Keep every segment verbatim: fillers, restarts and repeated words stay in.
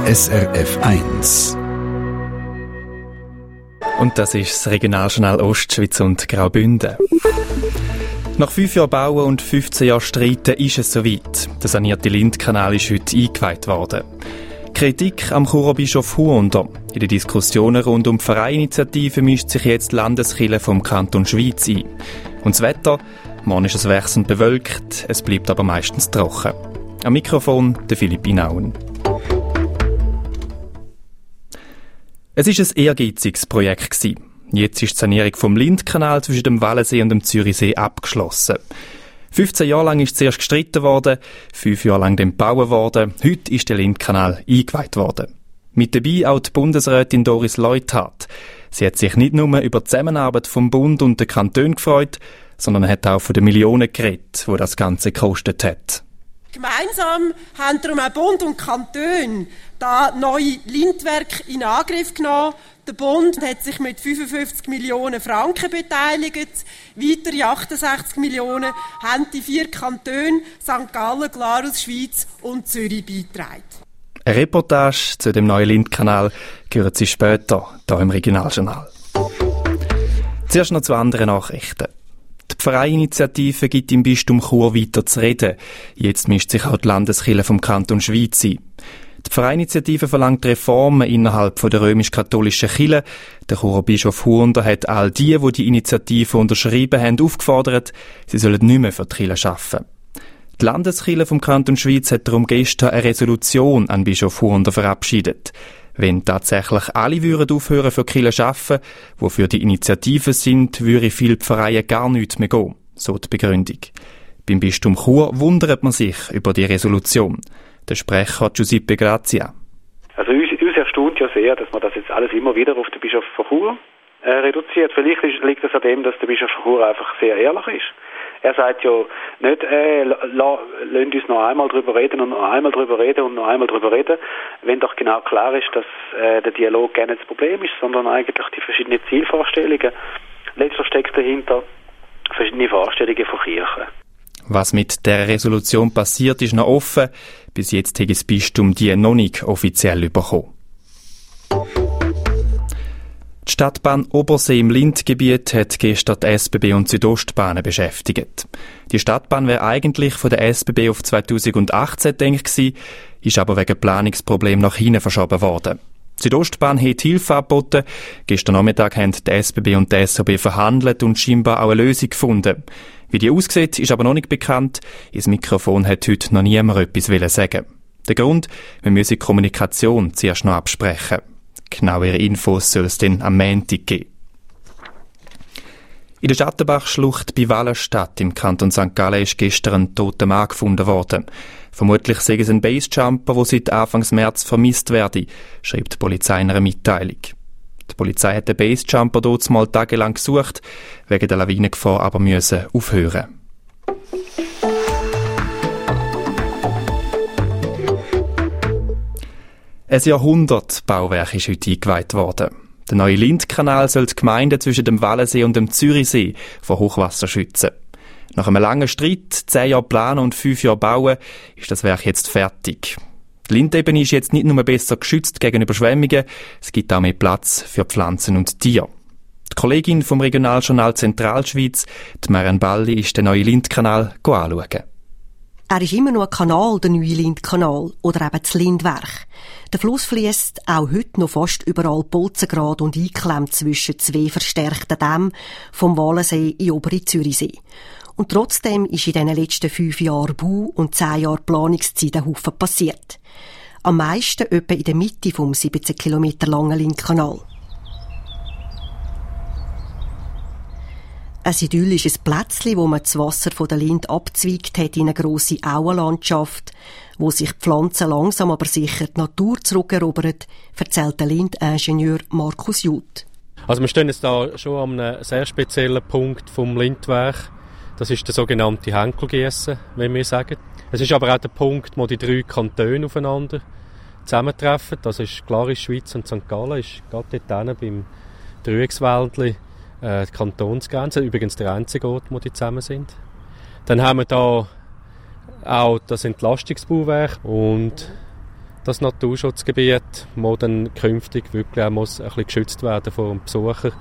S R F eins. Und das ist das Regionaljournal Ostschweiz und Graubünden. Nach fünf Jahren Bauen und fünfzehn Jahren Streiten ist es soweit. Der sanierte Lindkanal ist heute eingeweiht worden. Kritik am Churer Bischof Huonder. In den Diskussionen rund um die Pfarreiinitiative mischt sich jetzt die Landeskirche vom Kanton Schwyz ein. Und das Wetter? Morgen ist es wechselnd bewölkt, es bleibt aber meistens trocken. Am Mikrofon der Philipp Inauen. Es war ein ehrgeiziges Projekt gewesen. Jetzt ist die Sanierung vom Lindkanal zwischen dem Wallensee und dem Zürichsee abgeschlossen. fünfzehn Jahre lang ist zuerst gestritten worden, fünf Jahre lang dann gebaut worden. Heute ist der Lindkanal eingeweiht worden. Mit dabei auch die Bundesrätin Doris Leuthard. Sie hat sich nicht nur über die Zusammenarbeit vom Bund und den Kantonen gefreut, sondern hat auch von den Millionen geredet, die das Ganze gekostet hat. Gemeinsam haben darum auch Bund und Kanton das neue Lindwerk in Angriff genommen. Der Bund hat sich mit fünfundfünfzig Millionen Franken beteiligt. Weitere achtundsechzig Millionen haben die vier Kantone Sankt Gallen, Glarus, Schwyz und Zürich beigetragen. Eine Reportage zu dem neuen Lindkanal hören Sie später hier im Regionaljournal. Zuerst noch zu anderen Nachrichten. Die Pfarreiinitiative gibt im Bistum Chur weiter zu reden. Jetzt mischt sich auch die Landeskirche vom Kanton Schwyz ein. Die Pfarreiinitiative verlangt Reformen innerhalb der römisch-katholischen Kirche. Der Churer Bischof Huonder hat all die, die die Initiative unterschrieben haben, aufgefordert, sie sollen nicht mehr für die Kirche arbeiten. Die Landeskirche vom Kanton Schwyz hat darum gestern eine Resolution an Bischof Huonder verabschiedet. Wenn tatsächlich alle würden aufhören für die Kirche zu arbeiten, die für die Initiative sind, würde viele Pfarreien gar nichts mehr gehen, so die Begründung. Beim Bistum Chur wundert man sich über die Resolution. Der Sprecher Giuseppe Grazia. Also uns, uns erstaunt ja sehr, dass man das jetzt alles immer wieder auf den Bischof von Chur äh, reduziert. Vielleicht ist, liegt es an dem, dass der Bischof von Chur einfach sehr ehrlich ist. Er sagt ja nicht, äh, lasst uns noch einmal drüber reden und noch einmal drüber reden und noch einmal drüber reden, wenn doch genau klar ist, dass äh, der Dialog gerne das Problem ist, sondern eigentlich die verschiedenen Zielvorstellungen. Letzter steckt dahinter verschiedene Vorstellungen von Kirchen. Was mit der Resolution passiert, ist noch offen. Bis jetzt hat das Bistum die noch nicht offiziell bekommen. Die Stadtbahn Obersee im Lindgebiet hat gestern die S B B und Südostbahnen beschäftigt. Die Stadtbahn wäre eigentlich von der S B B auf zweitausendachtzehn gedacht gewesen, ist aber wegen Planungsproblemen nach hinten verschoben worden. Die Südostbahn hat Hilfe angeboten. Gestern Nachmittag haben die S B B und die S H B verhandelt und scheinbar auch eine Lösung gefunden. Wie die aussieht, ist aber noch nicht bekannt. Ins Mikrofon hat heute noch niemand etwas sagen. Der Grund, wir müssen die Kommunikation zuerst noch absprechen. Genauere Infos soll es dann am Montag geben. In der Schattenbachschlucht bei Wallenstadt im Kanton Sankt Gallen ist gestern ein toter Mann gefunden worden. Vermutlich sei es ein Basejumper, der seit Anfang März vermisst werde, schreibt die Polizei in einer Mitteilung. Die Polizei hat den Basejumper dort mal tagelang gesucht, wegen der Lawinengefahr aber müssen aufhören. Ein Jahrhundertbauwerk ist heute eingeweiht worden. Der neue Lindkanal soll die Gemeinden zwischen dem Wallensee und dem Zürichsee vor Hochwasser schützen. Nach einem langen Streit, zehn Jahre planen und fünf Jahre bauen, ist das Werk jetzt fertig. Die Lindebene ist jetzt nicht nur besser geschützt gegen Überschwemmungen, es gibt auch mehr Platz für Pflanzen und Tiere. Die Kollegin vom Regionaljournal Zentralschweiz, die Marianne Balli, ist den neuen Lindkanal anschauen. Er ist immer noch ein Kanal, der neue Lindkanal, oder eben das Lindwerk. Der Fluss fließt auch heute noch fast überall bolzengerade und eingeklemmt zwischen zwei verstärkten Dämmen vom Wallensee in obere Zürichsee. Und trotzdem ist in den letzten fünf Jahren Bau- und zehn Jahren Planungszeit ein Haufen passiert. Am meisten etwa in der Mitte vom siebzehn Kilometer langen Lindkanal. Ein idyllisches Plätzchen, wo man das Wasser von der Lind abzweigt hat in eine grosse Auenlandschaft, wo sich die Pflanzen langsam aber sicher die Natur zurückerobern, erzählt der Lindingenieur Markus Jud. Also wir stehen jetzt da schon an einem sehr speziellen Punkt vom Lindwerk. Das ist der sogenannte Henkelgiessen, wie wir sagen. Es ist aber auch der Punkt, wo die drei Kantone aufeinander zusammentreffen. Das ist Glarus, Schwyz und Sankt Gallen. Ist gerade dort beim Dreieckswäldli äh, die Kantonsgrenze. Übrigens der einzige Ort, wo die zusammen sind. Dann haben wir da auch das Entlastungsbauwerk und das Naturschutzgebiet muss dann künftig wirklich auch muss ein bisschen geschützt werden vor dem Besucher.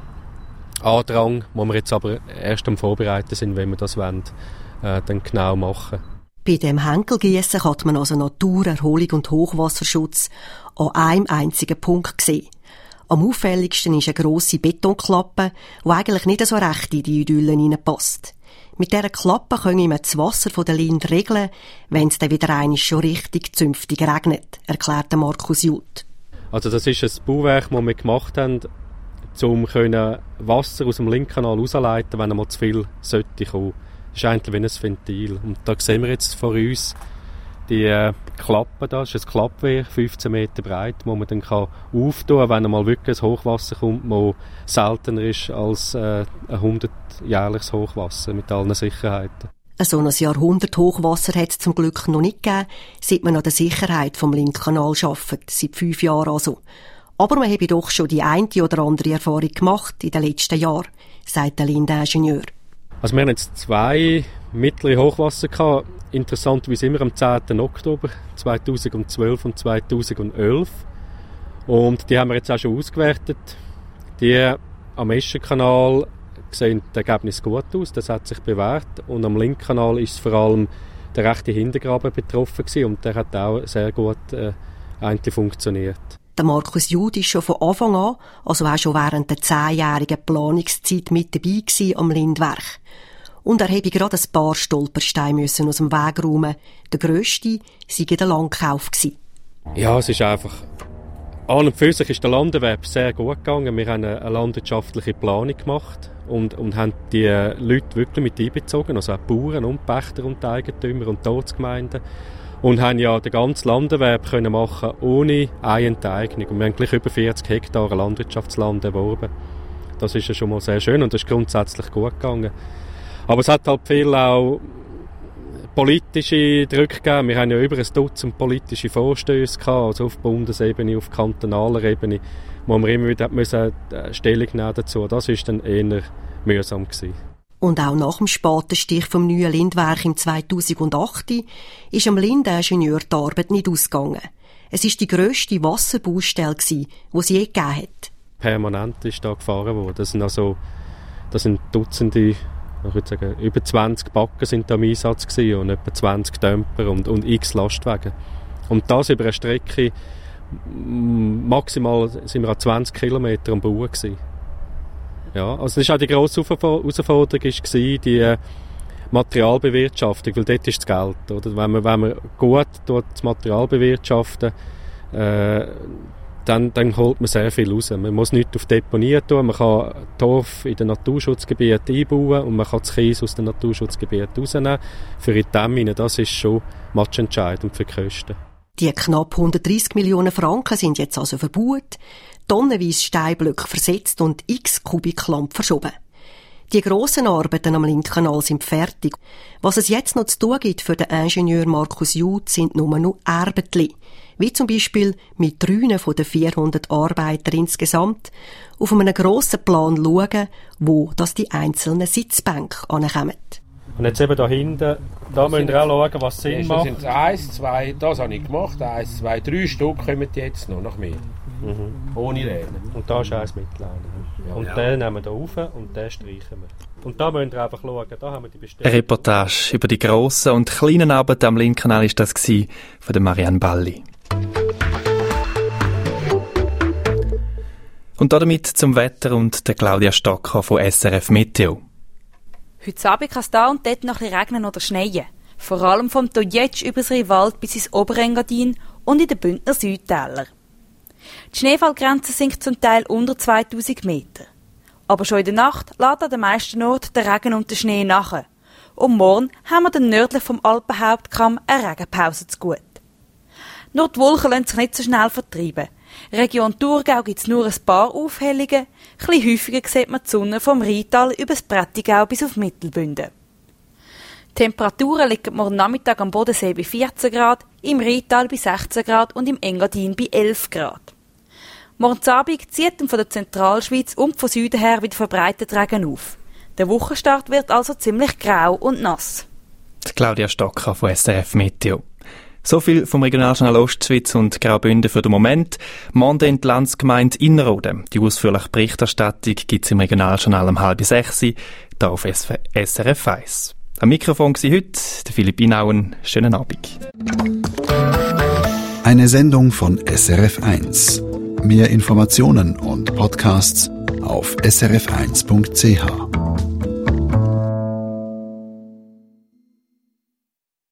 Andrang, wo wir jetzt aber erst am Vorbereiten sind, wenn wir das wollen, äh, dann genau machen. Bei dem Henkelgiessen kann man also Natur, Erholung und Hochwasserschutz an einem einzigen Punkt sehen. Am auffälligsten ist eine grosse Betonklappe, die eigentlich nicht so recht in die Idylle hineinpasst. Mit dieser Klappe können wir das Wasser von der Lind regeln, wenn es dann wieder einmal schon richtig zünftig regnet, erklärte Markus Jud. Also das ist ein Bauwerk, das wir gemacht haben, um Wasser aus dem Lindkanal rauszuleiten, wenn einmal zu viel sollte kommen. Das ist eigentlich wie ein Ventil. Und da sehen wir jetzt vor uns die äh, Klappe da. Das ist ein Klappwehr, fünfzehn Meter breit, wo man dann kann auftun kann, wenn einmal wirklich ein Hochwasser kommt, das seltener ist als äh, ein hundertjährliches Hochwasser mit allen Sicherheiten. So ein Jahrhundert-Hochwasser hat es zum Glück noch nicht gegeben, seit man an der Sicherheit vom Lindkanal arbeitet, seit fünf Jahren also. Aber man habe doch schon die eine oder andere Erfahrung gemacht in den letzten Jahren, sagt der Lindingenieur. Also wir haben jetzt zwei mittlere Hochwasser gehabt. Interessanterweise immer am zehnten Oktober zweitausendzwölf und zweitausendelf. Und die haben wir jetzt auch schon ausgewertet. Die am Eschenkanal sehen das Ergebnis gut aus, das hat sich bewährt. Und am Lindkanal ist vor allem der rechte Hintergraben betroffen gewesen, und der hat auch sehr gut äh, eigentlich funktioniert. Der Markus Jud war schon von Anfang an, also auch schon während der zehnjährigen Planungszeit mit dabei gewesen am Lindwerk. Und er habe gerade ein paar Stolpersteine müssen aus dem Weg räumen. Der grösste sei der Landkauf gewesen. Ja, es ist einfach... An und für sich ist der Landerwerb sehr gut gegangen. Wir haben eine landwirtschaftliche Planung gemacht und, und haben die Leute wirklich mit einbezogen, also auch die Bauern und Pächter und die Eigentümer und die Ortsgemeinden. Und haben ja den ganzen Landerwerb können machen ohne eine Enteignung. Und wir haben gleich über vierzig Hektar Landwirtschaftsland erworben. Das ist ja schon mal sehr schön und das ist grundsätzlich gut gegangen. Aber es hat halt viel auch politische Druck gegeben. Wir haben ja über ein Dutzend politische Vorstöße gehabt, also auf Bundesebene, auf kantonaler Ebene, wo wir immer wieder müssen Stellung nehmen dazu. Das war dann eher mühsam gewesen. Und auch nach dem Spatenstich vom neuen Lindwerk im zweitausendacht ist am Lindingenieur die Arbeit nicht ausgegangen. Es war die grösste Wasserbaustelle, die es je gegeben hat. Permanent ist da gefahren worden. Das sind also das sind Dutzende, ich würde sagen, über zwanzig Bagger sind da im Einsatz gewesen und etwa zwanzig Dämper und, und x Lastwagen. Und das über eine Strecke, maximal sind wir an zwanzig Kilometer am Bauen gewesen. Ja, also das war auch die grosse Herausforderung, war die Materialbewirtschaftung, weil dort ist das Geld. Oder? Wenn man, wenn man gut dort das Material bewirtschaften, äh, dann, dann holt man sehr viel raus. Man muss nichts auf Deponie tun, man kann Torf in den Naturschutzgebieten einbauen und man kann das Kies aus den Naturschutzgebieten rausnehmen. Für die Dämme, das ist schon matchentscheidend für die Kosten. Die knapp hundertdreissig Millionen Franken sind jetzt also verbaut, tonnenweise Steinblöcke versetzt und x Kubikland verschoben. Die grossen Arbeiten am Lindkanal sind fertig. Was es jetzt noch zu tun gibt für den Ingenieur Markus Jud, sind nur noch Arbeitli. Wie zum Beispiel mit drei von den vierhundert Arbeitern insgesamt auf einem grossen Plan schauen, wo das die einzelnen Sitzbänke ankommen. Und jetzt eben da hinten, da müsst ihr auch schauen, was Sinn ja, macht. Das sind eins, zwei, das habe ich gemacht, eins, zwei, drei Stück kommen jetzt noch, nach mir. Mhm. Ohne Lehne. Und da ist eins mit Lehne. Ja, und ja. Den nehmen wir hier rauf und den streichen wir. Und da müsst ihr einfach schauen, da haben wir die Bestellung. Eine Reportage über die grossen und kleinen Arbeiten am Lindkanal war das von der Marianne Balli. Und damit zum Wetter und der Claudia Stocker von S R F Meteo. Heute Abend kann es da und dort noch ein bisschen regnen oder schneien. Vor allem vom Tojetsch über das Riewald bis ins Oberengadin und in den Bündner Südtäler. Die Schneefallgrenze sinkt zum Teil unter zweitausend Meter. Aber schon in der Nacht lässt an den meisten Orten der Regen und der Schnee nach. Und morgen haben wir dann nördlich vom Alpenhauptkamm eine Regenpause zu gut. Nur die Wolken lassen sich nicht so schnell vertreiben. Region Thurgau gibt es nur ein paar Aufhellungen. Ein bisschen häufiger sieht man die Sonne vom Rheintal über das Prättigau bis auf Mittelbünden. Die Temperaturen liegen morgen Nachmittag am Bodensee bei vierzehn Grad, im Rheintal bei sechzehn Grad und im Engadin bei elf Grad. Morgen Abend zieht von der Zentralschweiz und von Süden her wieder verbreitet Regen auf. Der Wochenstart wird also ziemlich grau und nass. Die Claudia Stocker von S R F Meteo. So viel vom Regionaljournal Ostschweiz und Graubünden für den Moment. Morgen in die Landsgemeinde Innerrhoden. Die ausführliche Berichterstattung gibt es im Regionaljournal um halb sechs, hier auf S R F eins. Am Mikrofon war heute der Philipp Inauen. Schönen Abend. Eine Sendung von S R F eins. Mehr Informationen und Podcasts auf s r f eins punkt c h.